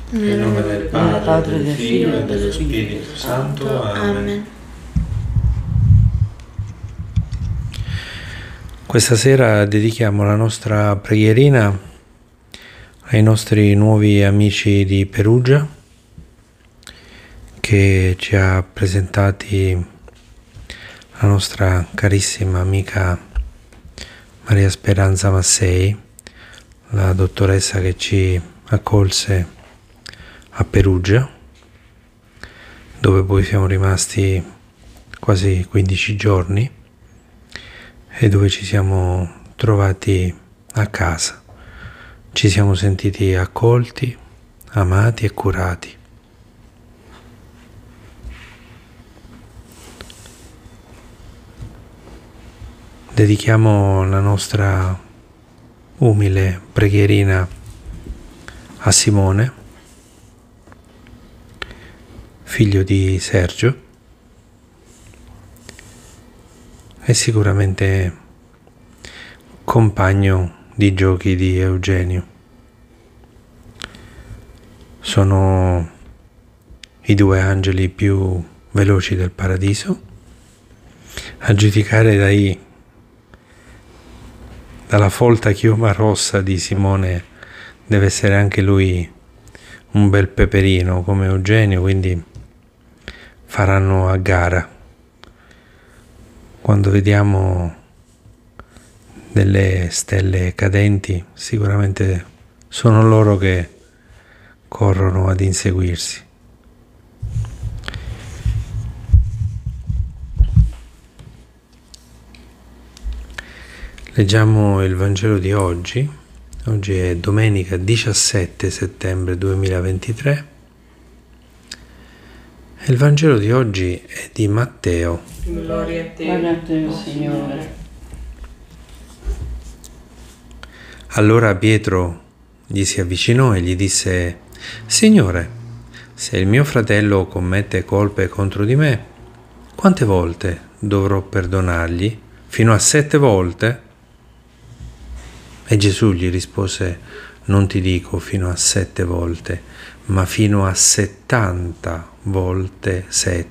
Nel nome del Padre, del Figlio e dello Spirito Santo. Amen. Questa sera dedichiamo la nostra preghierina ai nostri nuovi amici di Perugia, che ci ha presentati la nostra carissima amica Maria Speranza Massei, la dottoressa che ci accolse a Perugia, dove poi siamo rimasti quasi 15 giorni e dove ci siamo trovati a casa. Ci siamo sentiti accolti, amati e curati. Dedichiamo la nostra umile preghierina a Simone, figlio di Sergio, e sicuramente compagno di giochi di Eugenio. Sono i due angeli più veloci del paradiso, a giudicare dalla folta chioma rossa di Simone. Deve essere anche lui un bel peperino come Eugenio, quindi faranno a gara. Quando vediamo delle stelle cadenti, sicuramente sono loro che corrono ad inseguirsi. Leggiamo il Vangelo di oggi. Oggi è domenica 17 settembre 2023. E il Vangelo di oggi è di Matteo. Gloria a te, Signore. Allora Pietro gli si avvicinò e gli disse: Signore, se il mio fratello commette colpe contro di me, quante volte dovrò perdonargli? Fino a 7 volte? E Gesù gli rispose: non ti dico fino a 7 volte, ma fino a 70 volte 7.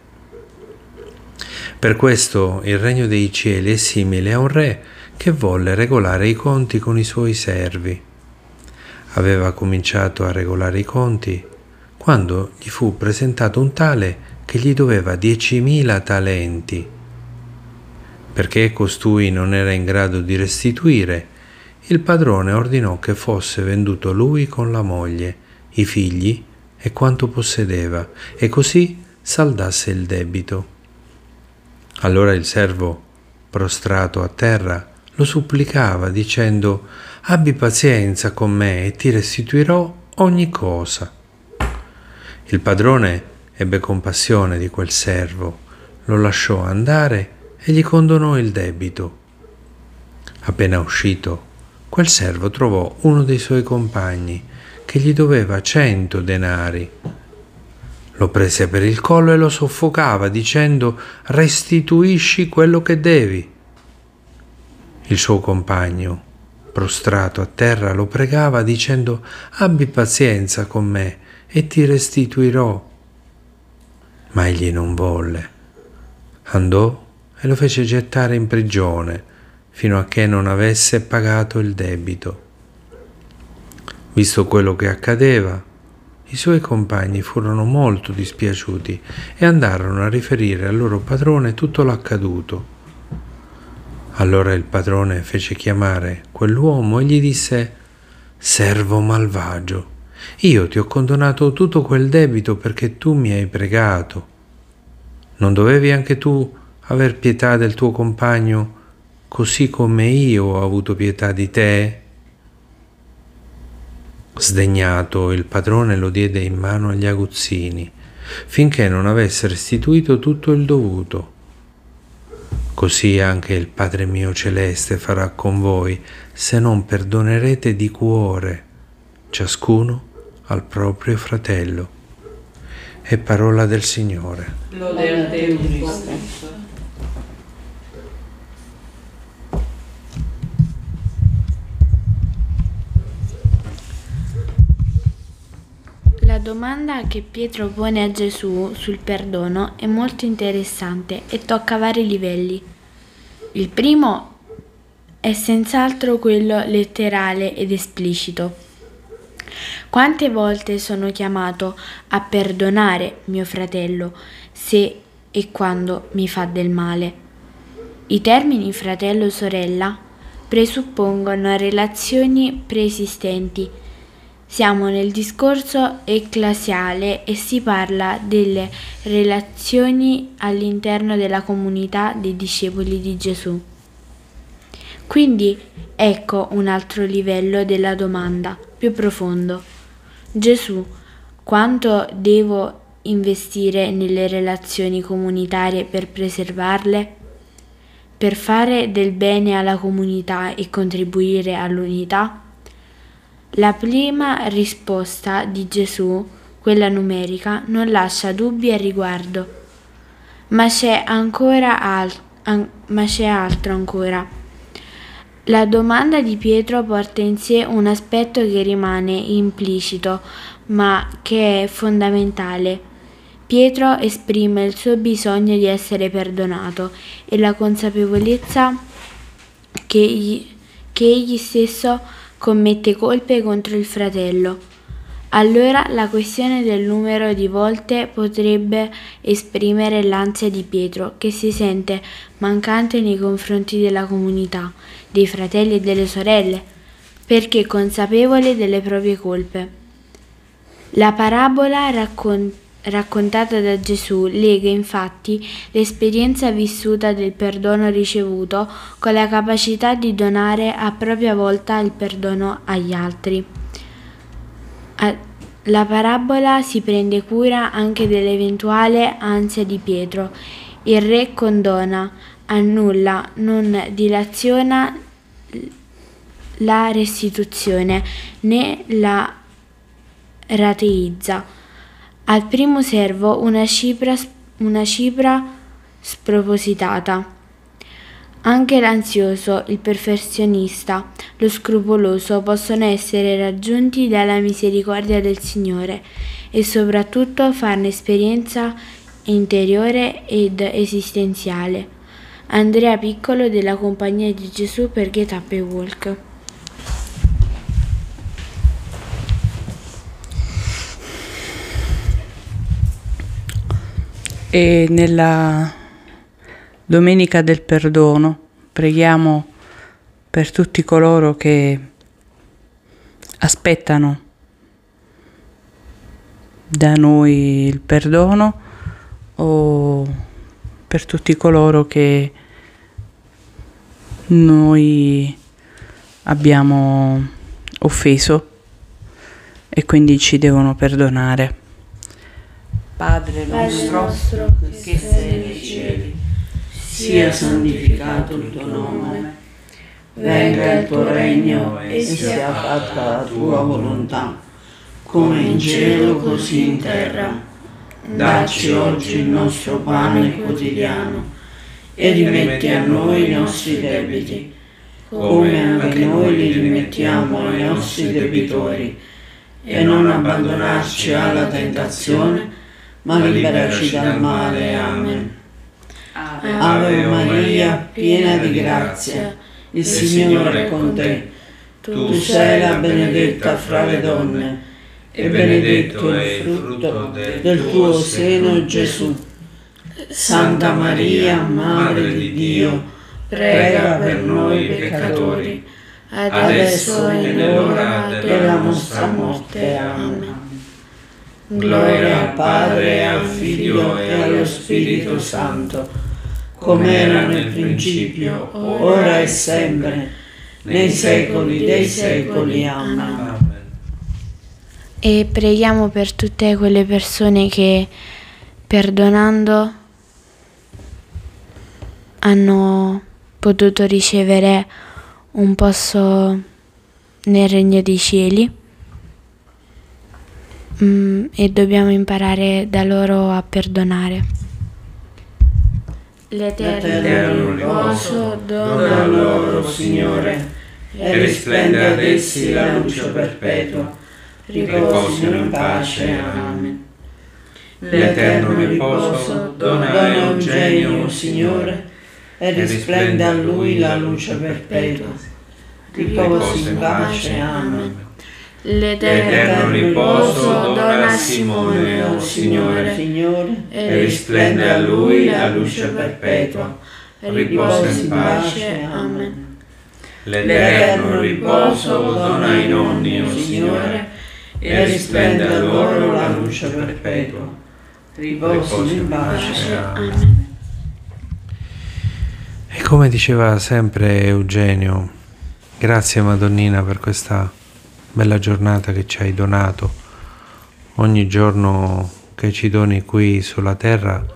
Per questo il regno dei cieli è simile a un re che volle regolare i conti con i suoi servi. Aveva cominciato a regolare i conti quando gli fu presentato un tale che gli doveva 10.000 talenti. Perché costui non era in grado di restituire, il padrone ordinò che fosse venduto lui con la moglie, i figli e quanto possedeva, e così saldasse il debito. Allora il servo, prostrato a terra, lo supplicava dicendo: abbi pazienza con me e ti restituirò ogni cosa. Il padrone ebbe compassione di quel servo, lo lasciò andare e gli condonò il debito. Appena uscito, quel servo trovò uno dei suoi compagni che gli doveva 100 denari. Lo prese per il collo e lo soffocava dicendo: restituisci quello che devi. Il suo compagno, prostrato a terra, lo pregava dicendo: abbi pazienza con me e ti restituirò. Ma egli non volle. Andò e lo fece gettare in prigione fino a che non avesse pagato il debito. Visto quello che accadeva, i suoi compagni furono molto dispiaciuti e andarono a riferire al loro padrone tutto l'accaduto. Allora il padrone fece chiamare quell'uomo e gli disse: servo malvagio, io ti ho condonato tutto quel debito perché tu mi hai pregato. Non dovevi anche tu aver pietà del tuo compagno, così come io ho avuto pietà di te? Sdegnato, il padrone lo diede in mano agli aguzzini, finché non avesse restituito tutto il dovuto. Così anche il Padre mio celeste farà con voi, se non perdonerete di cuore, ciascuno al proprio fratello. È parola del Signore. Lode a te, Cristo. La domanda che Pietro pone a Gesù sul perdono è molto interessante e tocca vari livelli. Il primo è senz'altro quello letterale ed esplicito. Quante volte sono chiamato a perdonare mio fratello se e quando mi fa del male? I termini fratello o sorella presuppongono relazioni preesistenti. Siamo nel discorso ecclesiale e si parla delle relazioni all'interno della comunità dei discepoli di Gesù. Quindi ecco un altro livello della domanda, più profondo. Gesù, quanto devo investire nelle relazioni comunitarie per preservarle? Per fare del bene alla comunità e contribuire all'unità? La prima risposta di Gesù, quella numerica, non lascia dubbi a riguardo. Ma c'è altro ancora. La domanda di Pietro porta in sé un aspetto che rimane implicito, ma che è fondamentale. Pietro esprime il suo bisogno di essere perdonato e la consapevolezza che egli stesso commette colpe contro il fratello. Allora la questione del numero di volte potrebbe esprimere l'ansia di Pietro, che si sente mancante nei confronti della comunità, dei fratelli e delle sorelle, perché consapevole delle proprie colpe. La parabola raccontata da Gesù lega infatti l'esperienza vissuta del perdono ricevuto con la capacità di donare a propria volta il perdono agli altri. La parabola si prende cura anche dell'eventuale ansia di Pietro. Il re condona, annulla, non dilaziona la restituzione né la rateizza. Al primo servo una cifra spropositata. Anche l'ansioso, il perfezionista, lo scrupoloso possono essere raggiunti dalla misericordia del Signore e soprattutto farne esperienza interiore ed esistenziale. Andrea Piccolo della Compagnia di Gesù per Get Up and Walk. E nella Domenica del Perdono preghiamo per tutti coloro che aspettano da noi il perdono o per tutti coloro che noi abbiamo offeso e quindi ci devono perdonare. Padre nostro che sei nei cieli, sia santificato il tuo nome, venga il tuo regno e sia fatta la tua volontà, come in cielo così in terra. Dacci oggi il nostro pane quotidiano e rimetti a noi i nostri debiti, come anche noi li rimettiamo ai nostri debitori, e non abbandonarci alla tentazione, ma liberaci dal male. Amen. Ave Maria, piena di grazia, il Signore è con te. Tu sei la benedetta fra le donne, e benedetto è il frutto del tuo seno, Gesù. Santa Maria, Madre di Dio, prega per noi peccatori, adesso e nell'ora della nostra morte. Amen. Gloria al Padre, al Figlio e allo Spirito Santo, come era nel principio, ora e sempre, nei secoli dei secoli. Amen. E preghiamo per tutte quelle persone che, perdonando, hanno potuto ricevere un posto nel regno dei cieli, e dobbiamo imparare da loro a perdonare. L'eterno riposo dona loro, Signore, e risplende ad essi la luce perpetua. riposino in pace. Amen. L'eterno riposo dona a Eugenio, Signore, e risplenda a lui la luce perpetua. Riposi in pace. Amen. L'eterno riposo dona a Simone, o Signore, e risplenda a lui la luce perpetua. Riposi in pace. Amen. L'eterno riposo dona ai nonni, o Signore, e risplenda a loro la luce perpetua. Riposi in pace. Amen. E come diceva sempre Eugenio, grazie Madonnina per questa bella giornata che ci hai donato. Ogni giorno che ci doni qui sulla terra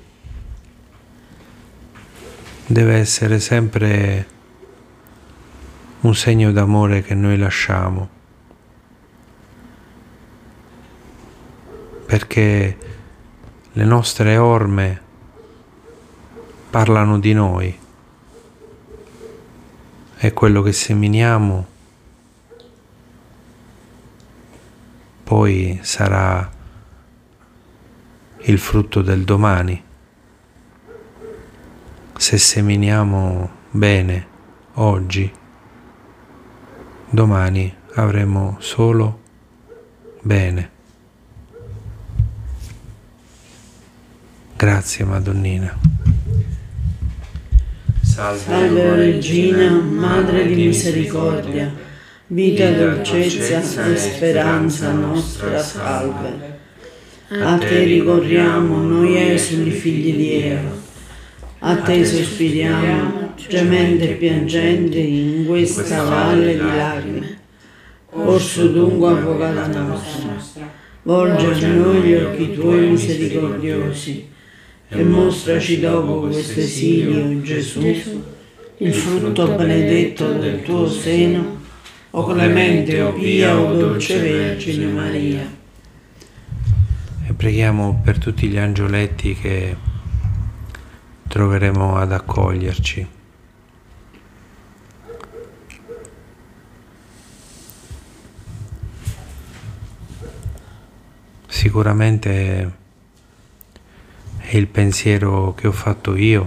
deve essere sempre un segno d'amore che noi lasciamo, perché le nostre orme parlano di noi e quello che seminiamo poi sarà il frutto del domani. Se seminiamo bene oggi, domani avremo solo bene. Grazie Madonnina. Salve Regina, Madre di misericordia, vita, dolcezza e speranza nostra, salve. A te ricorriamo, noi esuli figli di Eva. A te sospiriamo, gemendo e piangendo in questa valle di lacrime. Orso dunque, avvocata nostra, volge a noi gli occhi tuoi misericordiosi e mostraci dopo questo esilio, Gesù, il frutto benedetto del tuo seno, o clemente, o pia, o dolce Vergine Maria. E preghiamo per tutti gli angioletti che troveremo ad accoglierci. Sicuramente è il pensiero che ho fatto io,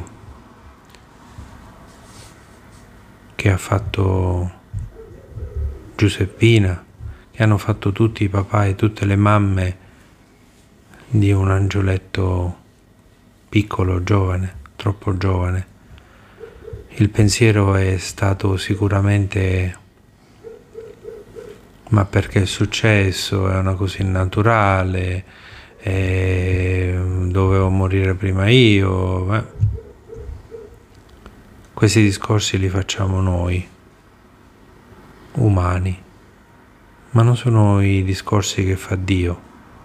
che ha fatto Giuseppina, che hanno fatto tutti i papà e tutte le mamme di un angioletto piccolo, giovane, troppo giovane. Il pensiero è stato sicuramente: ma perché è successo? È una cosa innaturale, dovevo morire prima io. Questi discorsi li facciamo noi, umani, ma non sono i discorsi che fa Dio.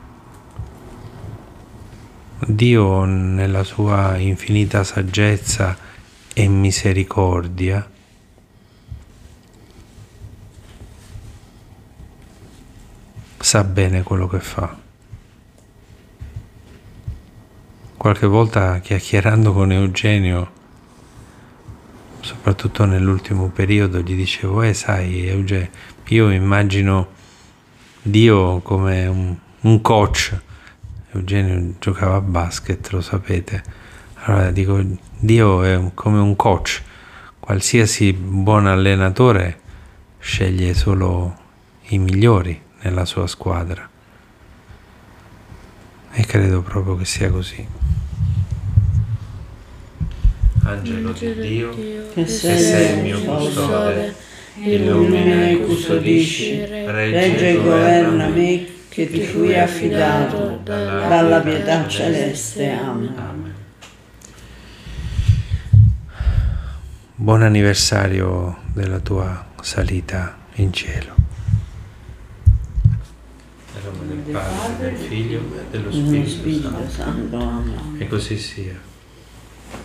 Dio, nella sua infinita saggezza e misericordia, sa bene quello che fa. Qualche volta, chiacchierando con Eugenio, soprattutto nell'ultimo periodo, gli dicevo: sai Eugenio, io immagino Dio come un coach. Eugenio giocava a basket, lo sapete. Allora dico, Dio è come un coach. Qualsiasi buon allenatore sceglie solo i migliori nella sua squadra. E credo proprio che sia così. Angelo di Dio, che sei il mio custode, illumina e custodisci, regge e governa me, che ti fui affidato dalla pietà celeste. Amen. Buon anniversario della tua salita in cielo. Nel nome del Padre, del Figlio e dello Spirito Santo. Amen. E così sia.